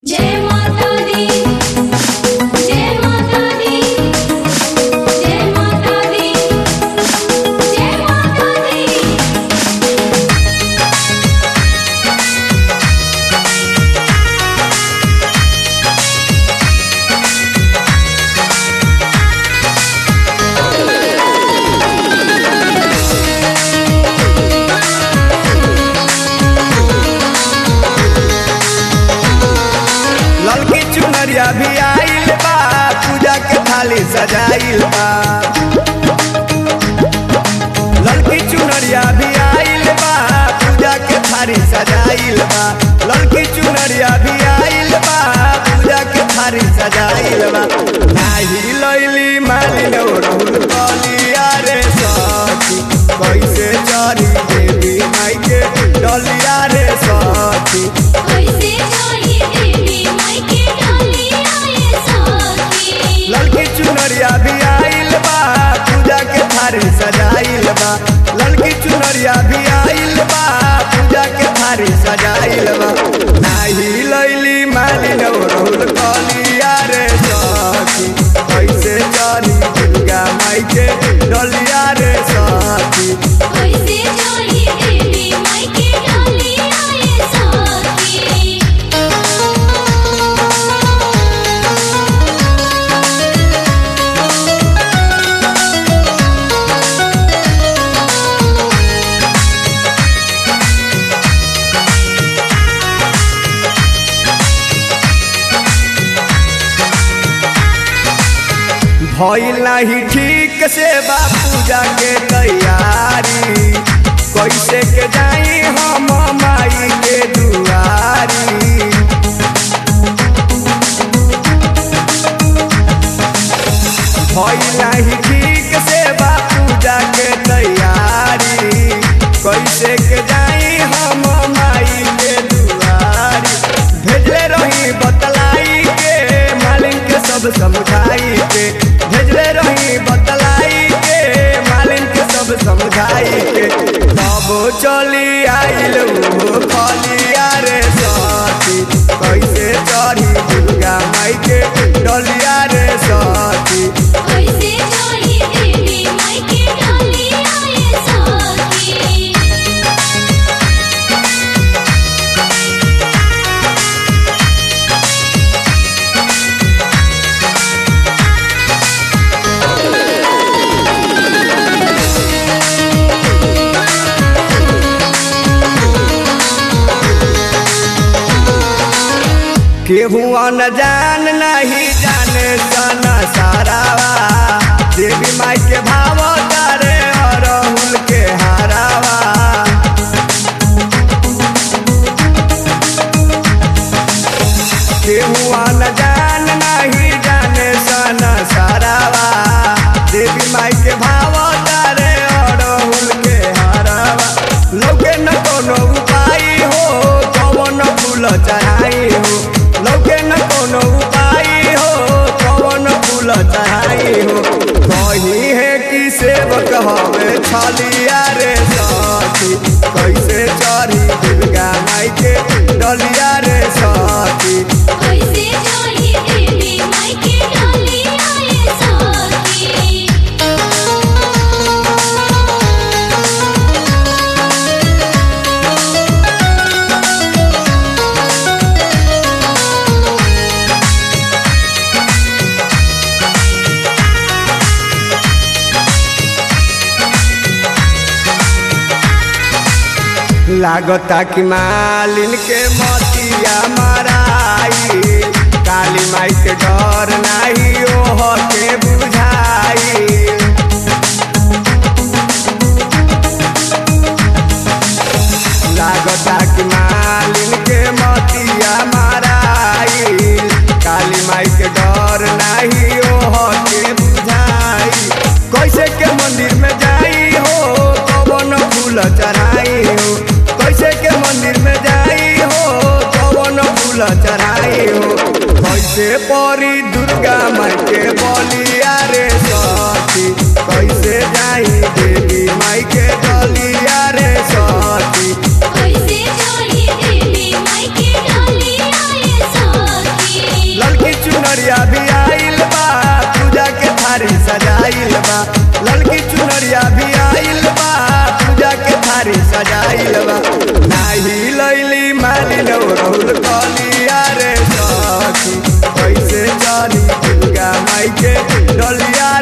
जय माता दी, जय माता दी, जय माता दी, जय माता दी। ललकी चुनरिया भी आइल बा, पूजा के थाली सजाइल बा। ललकी चुनरिया भी आइल बा, पूजा के थाली सजाइल बा। ललकी चुनरिया भी आइल बा, पूजा के थाली सजाइल बा। नाही लैली मालिन ओढ़ौल कलिया रे सखी, कैसे चढ़ी देवी माई के डलिया रे सखी। कैसे चढ़ी देवी माई के डलिया रे सखी। ललकी चुनरिया भी आइल बा, पूजा के थारी सजाइल बा। ललकी चुनरिया भी आइल बा, पूजा के थारी सजाइल बा। नाही लैली मालिन ओढ़ौल कलिया रे सखी, कैसे चढ़ी दुर्गा माई के डलिया रे सखी। कैसे चढ़ी देवी माई के डलिया रे सखी। भइल नाही ठीक से बा पूजा के तैयारी, कैसे के जाई हम माई के दुआरी। भइल नाही ठीक से बा पूजा के तैयारी, कैसे के जाई हम माई के दुआरी। भेजले रही बतलाई के मालिन के सब समझाई के, भेजले रही बतलाई के मालिन के सब समझाई के। तब चली आइल वो कलिया रे सखी, कैसे चढ़ी दुर्गा माई के डलिया रे सखी। कैसे चढ़ी देवी माई के डलिया रे सखी। केहू न जान नहीं जाने सना सारावा, देवी माई के भाव तारे अरहुल के हारावा। केहू न जान नहीं जाने सना सारावा, देवी माई के भाव तारे अरहुल के हारावा। लौके न कोनो उपाय हो, कौन फूल चढ़ाई हो। लौके न कोनो उपाय हो, कौन फूल चढ़ाई हो। कही है कि सेवक हवे छलिया रे सखी, कैसे चढ़ी दुर्गा माई के डलिया रे सखी। कैसे चढ़ी देवी माई के डलिया रे सखी। लागता कि मालिन के मतिया मराई, काली माई के डर नाही ओह के बुझाई। लागता कि मालिन के मतिया मराई, काली माई के डर नाही ओह के बुझाई। कैसे के मंदिर में जाई हो, कौन फूल चढ़ाई हो। कैसे के मंदिर में जाई हो, कौन फूल चढ़ाई हो। कैसे परी दुर्गा माई के बलिया रे सखी, कैसे जाई देवी माई के डलिया रे सखी। कैसे चढ़ी देवी माई के डलिया रे सखी। डलिया